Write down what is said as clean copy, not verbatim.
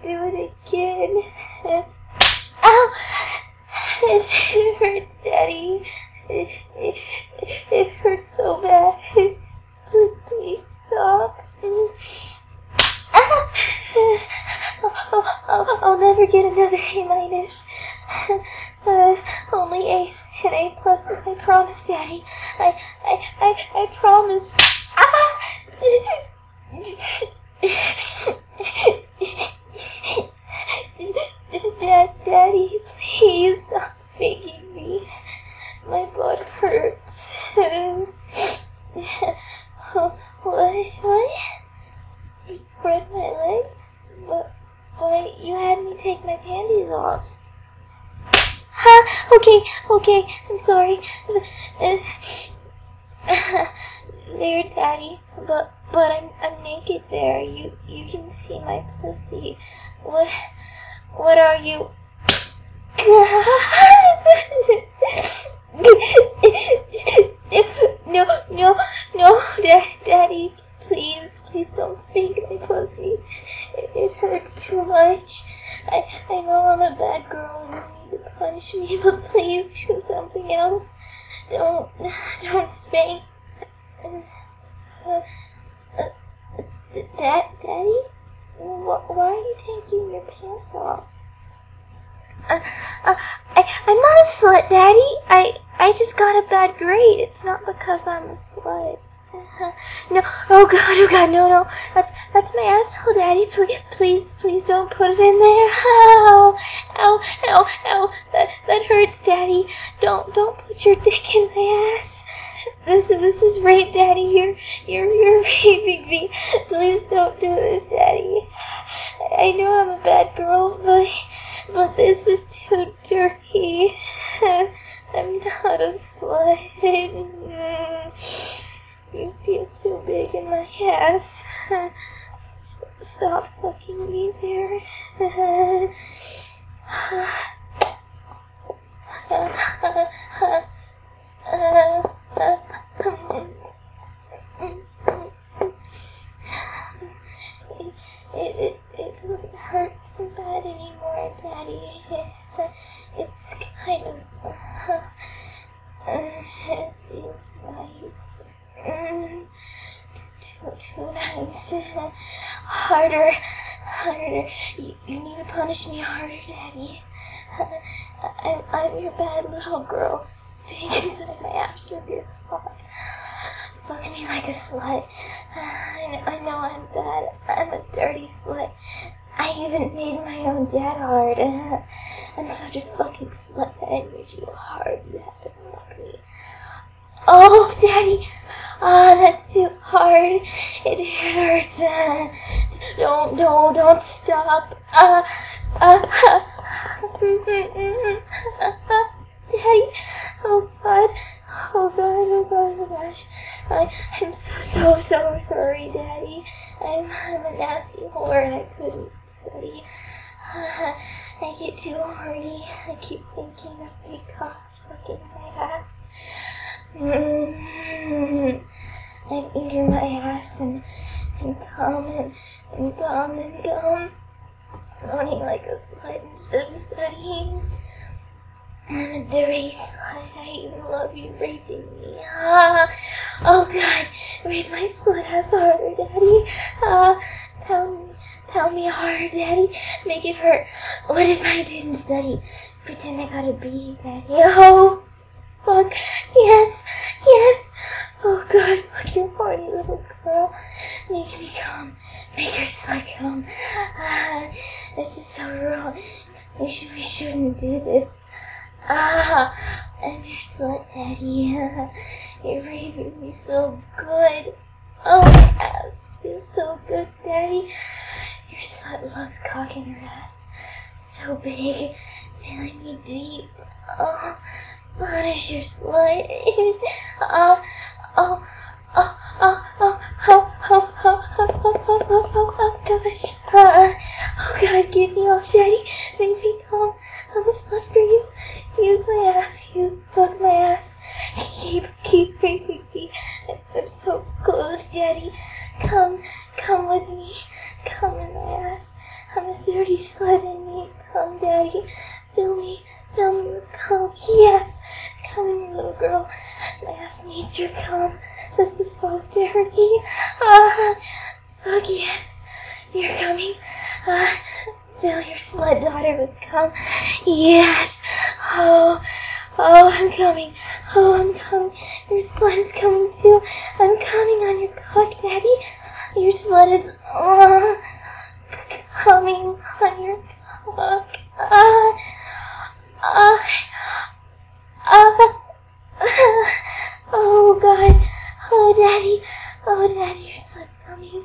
do it again. Ow! It hurts, Daddy. It hurts so bad. Please stop. I'll never get another A-. Only A's and A+, I promise, Daddy. I promise. Daddy, please stop spanking me. My butt hurts. What? Spread my legs? Why, you had me take my panties off. Okay, I'm sorry. There, Daddy, but I'm naked there. You can see my pussy. What are you? No, Daddy, please don't spank my pussy. It hurts too much. I know I'm a bad girl and you need to punish me, but please do something else. Don't spank. Daddy? Why are you taking your pants off? I'm not a slut, Daddy. I just got a bad grade. It's not because I'm a slut. No, oh God, no. That's my asshole, Daddy. Please don't put it in there. Ow. That hurts, Daddy. Don't put your dick in my ass. This is rape, Daddy. You're raping me. Please don't do this, Daddy. I know I'm a bad girl, but this is too dirty. I'm not a slut. You feel too big in my ass. Stop fucking me there. It doesn't hurt so bad anymore, Daddy. It's kind of it feels nice. Two times harder. You need to punish me harder, Daddy. I'm your bad little girl. Speak inside my ass with your fuck. Fuck me like a slut. I know I'm bad. I'm a dirty slut. I even made my own dad hard. I'm such a fucking slut that I made you hard. You have to fuck me. Oh, Daddy. That's too hard. It hurts. Don't stop. Daddy. Oh gosh. I'm so sorry, Daddy. I'm a nasty whore and I couldn't study. I get too horny. I keep thinking of big cocks fucking my ass. I finger my ass and come and come. Moaning like a slut instead of studying. I'm a dirty slut. I even love you raping me. Oh God, rape my slut ass harder, Daddy. Pound me harder, Daddy. Make it hurt. What if I didn't study? Pretend I got a B, Daddy. Oh, fuck. Yes. Oh God, fuck your horny little girl. Make me come. Make her slut come. This is so wrong. We shouldn't do this. I'm your slut, Daddy. You're raping me so good. Oh, my ass feels so good, Daddy. Your slut loves cock in her ass. So big, filling me deep. Oh, punish your slut. Gosh. Oh God, get me off, Daddy. Make me come. I'm a slut for you. Use my ass. Fuck my ass. Keep raping me. I'm so close, Daddy. Come with me. Come in my ass. I'm a dirty sled in me. Come, Daddy. Fill me with cum. Yes. Come in, little girl. My ass needs your cum. This is so dirty. Fuck yes. You're coming. Fill your sled daughter with cum. Yes. Oh, I'm coming. Oh, I'm coming. Your sled is coming too. I'm coming on your cock, Daddy. Your sled is coming on your cock. Oh, God. Oh, Daddy. Oh, Daddy, your sled's coming.